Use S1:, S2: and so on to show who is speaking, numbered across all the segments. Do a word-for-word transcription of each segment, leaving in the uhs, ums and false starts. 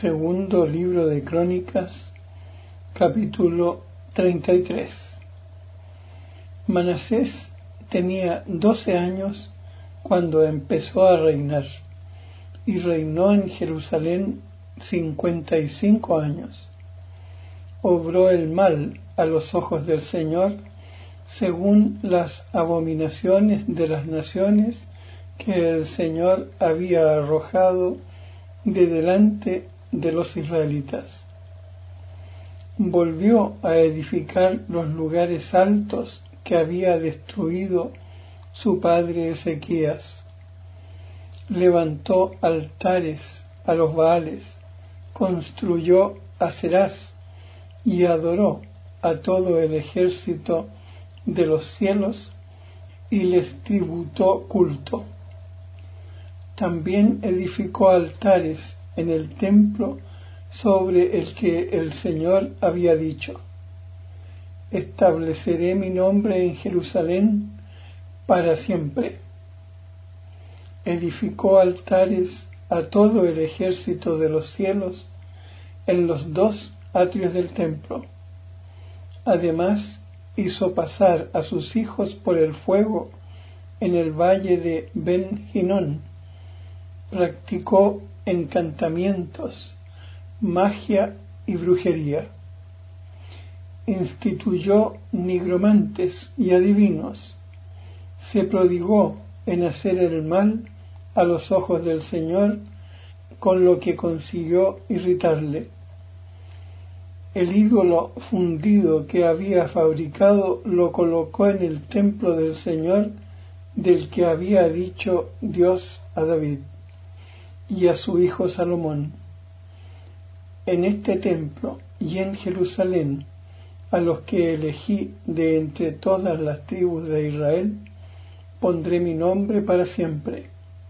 S1: Segundo libro de Crónicas, capítulo treinta y tres. Manasés tenía doce años cuando empezó a reinar, y reinó en Jerusalén cincuenta y cinco años. Obró el mal a los ojos del Señor, según las abominaciones de las naciones que el Señor había arrojado de delante de los israelitas. Volvió a edificar los lugares altos que había destruido su padre Ezequías. Levantó altares a los Baales, construyó aserás y adoró a todo el ejército de los cielos y les tributó culto. También edificó altares en el templo sobre el que el Señor había dicho: estableceré mi nombre en Jerusalén para siempre. Edificó altares a todo el ejército de los cielos en los dos atrios del templo. Además, hizo pasar a sus hijos por el fuego en el valle de Ben Hinón. Practicó encantamientos, magia y brujería. Instituyó nigromantes y adivinos. Se prodigó en hacer el mal a los ojos del Señor, con lo que consiguió irritarle. El ídolo fundido que había fabricado lo colocó en el templo del Señor, del que había dicho Dios a David y a su hijo Salomón: en este templo y en Jerusalén, a los que elegí de entre todas las tribus de Israel, pondré mi nombre para siempre.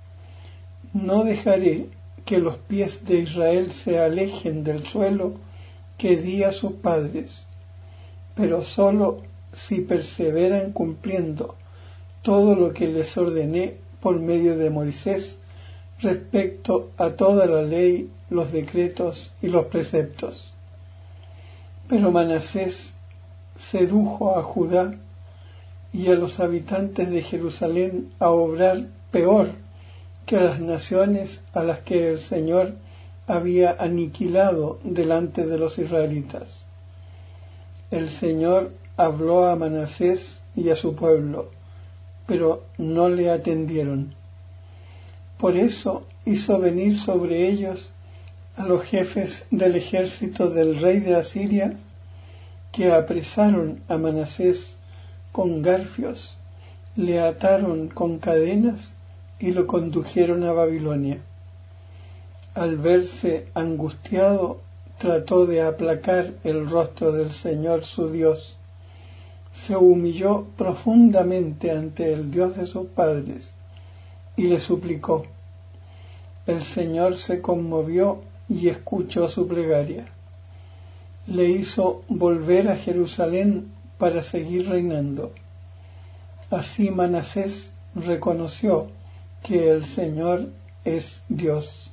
S1: No dejaré que los pies de Israel se alejen del suelo que di a sus padres, pero sólo si perseveran cumpliendo todo lo que les ordené por medio de Moisés respecto a toda la ley, los decretos y los preceptos. Pero Manasés sedujo a Judá y a los habitantes de Jerusalén a obrar peor que las naciones a las que el Señor había aniquilado delante de los israelitas. El Señor habló a Manasés y a su pueblo, pero no le atendieron. Por eso hizo venir sobre ellos a los jefes del ejército del rey de Asiria, que apresaron a Manasés con garfios, le ataron con cadenas y lo condujeron a Babilonia. Al verse angustiado, trató de aplacar el rostro del Señor su Dios. Se humilló profundamente ante el Dios de sus padres y le suplicó. El Señor se conmovió y escuchó su plegaria. Le hizo volver a Jerusalén para seguir reinando. Así Manasés reconoció que el Señor es Dios.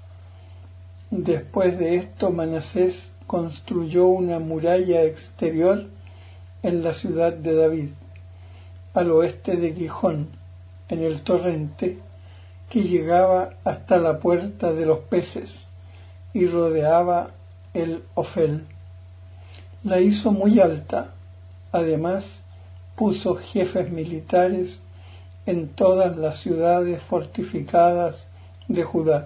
S1: Después de esto, Manasés construyó una muralla exterior en la ciudad de David, al oeste de Gijón, en el torrente, que llegaba hasta la puerta de los peces y rodeaba el Ofel. La hizo muy alta. Además, puso jefes militares en todas las ciudades fortificadas de Judá.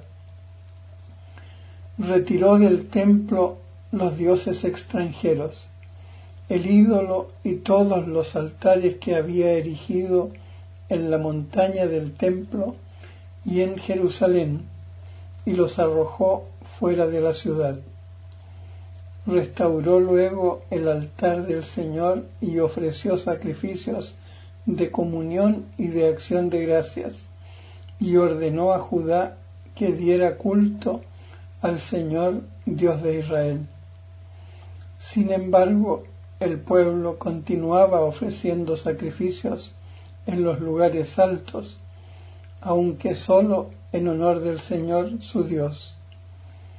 S1: Retiró del templo los dioses extranjeros, el ídolo y todos los altares que había erigido en la montaña del templo y en Jerusalén, y los arrojó fuera de la ciudad. Restauró luego el altar del Señor y ofreció sacrificios de comunión y de acción de gracias, y ordenó a Judá que diera culto al Señor Dios de Israel. Sin embargo, el pueblo continuaba ofreciendo sacrificios en los lugares altos, aunque solo en honor del Señor su Dios.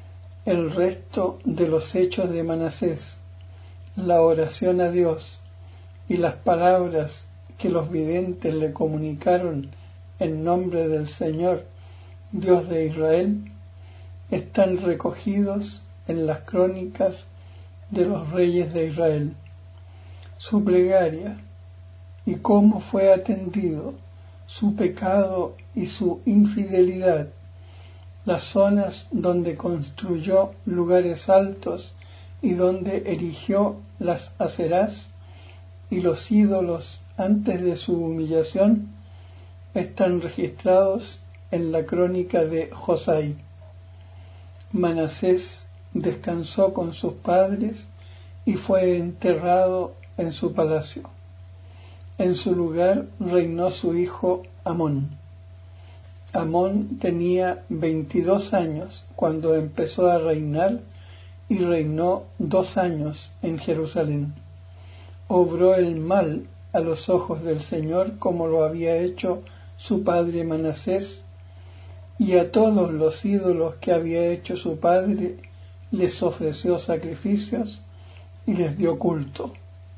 S1: el resto de los hechos de Manasés, la oración a Dios y las palabras que los videntes le comunicaron en nombre del Señor, Dios de Israel, están recogidos en las crónicas de los reyes de Israel. Su plegaria y cómo fue atendido, su pecado y su infidelidad, las zonas donde construyó lugares altos y donde erigió las aserás y los ídolos antes de su humillación, están registrados en la crónica de Josai. Manasés descansó con sus padres y fue enterrado en su palacio. En su lugar reinó su hijo Amón. Amón tenía veintidós años cuando empezó a reinar y reinó dos años en Jerusalén. Obró el mal a los ojos del Señor como lo había hecho su padre Manasés, y a todos los ídolos que había hecho su padre les ofreció sacrificios y les dio culto.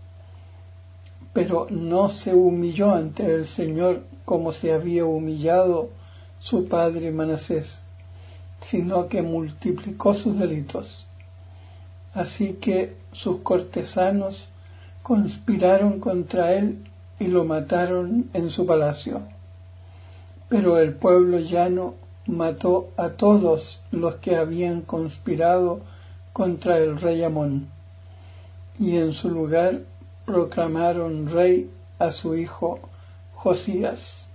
S1: Pero no se humilló ante el Señor como se había humillado su padre Manasés, sino que multiplicó sus delitos. Así que sus cortesanos conspiraron contra él y lo mataron en su palacio. Pero el pueblo llano mató a todos los que habían conspirado contra el rey Amón, y en su lugar proclamaron rey a su hijo Josías.